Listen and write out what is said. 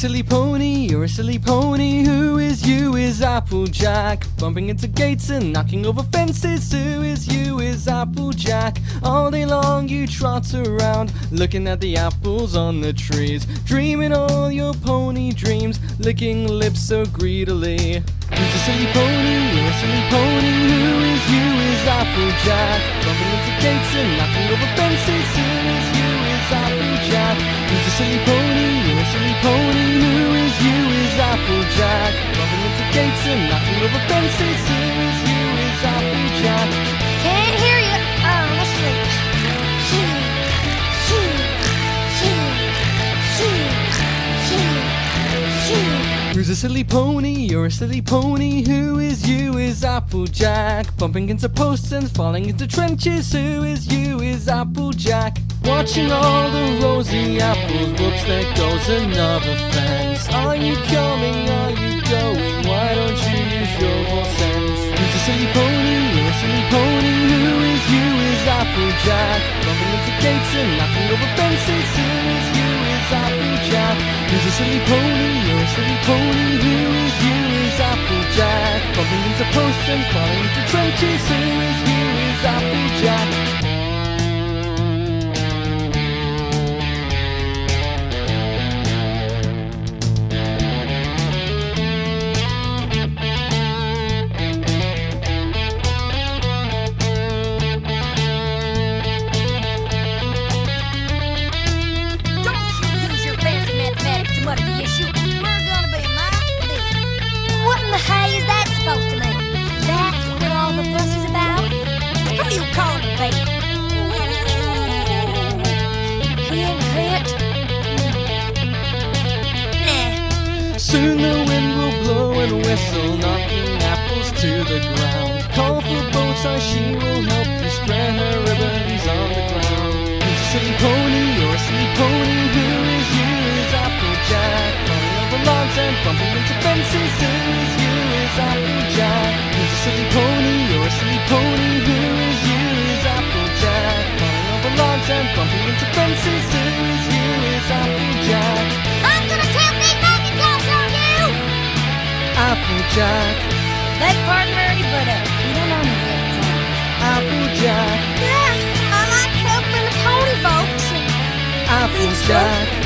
silly pony, you're a silly pony. Who is you is Applejack. Bumping into gates and knocking over fences. Who is you is Applejack. All day long you trot around, looking at the apples on the trees, dreaming all your pony dreams, licking lips so greedily. Who's a silly pony? You're a silly pony. Who is you is Applejack. Bumping into gates and knocking over fences. Who is you is Applejack. Who's a silly pony? You're a silly pony. Who is you is Applejack. Bumping into gates and knocking over fences. Who is you is Applejack. Can't hear you. I'm asleep. Who's a silly pony? You're a silly pony. Who is you is Applejack. Bumping into posts and falling into trenches. Who is you is Applejack. Watching all the rosy apples. Whoops, there goes another fence. Are you coming? Are you going? Why don't you use your horse sense? Who's a silly pony? You're a silly pony. Who is you is Applejack. Bumping into gates and knocking over fences. Who is you is Applejack. Who's a silly pony? You're a silly pony. Who is you is Applejack. Bumping into posts and falling into trenches. Who is you is Applejack. What in the hay is that supposed to mean? That's what all the fuss is about? Who are you calling a baby? Henriette? Nah. Soon the wind will blow and whistle, knocking apples to the ground. Call for boats, she will help you spread her ribbons on the ground. Who's a silly pony? You're a silly pony. Who is you is Applejack. Falling over logs and bumping into fences. Who is you is Applejack. Who's a silly pony? You're a silly pony. Who is you is Applejack. Falling over logs and bumping into fences. Who is you is Applejack. I'm gonna tell Big Macintosh on you! Applejack. Beg pardon, Murray, but you don't know me yet. Applejack. Yeah, I like helping the pony folks. Applejack.